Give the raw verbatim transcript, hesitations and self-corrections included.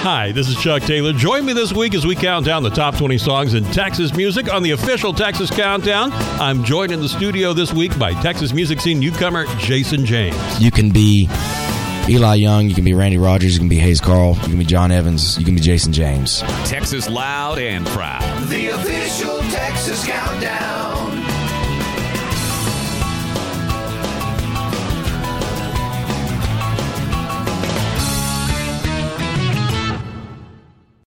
Hi, this is Chuck Taylor. Join me this week as we count down the top twenty songs in Texas music on the official Texas Countdown. I'm joined in the studio this week by Texas music scene newcomer Jason James. You can be Eli Young, you can be Randy Rogers, you can be Hayes Carl, you can be John Evans, you can be Jason James. Texas loud and proud. The official Texas Countdown.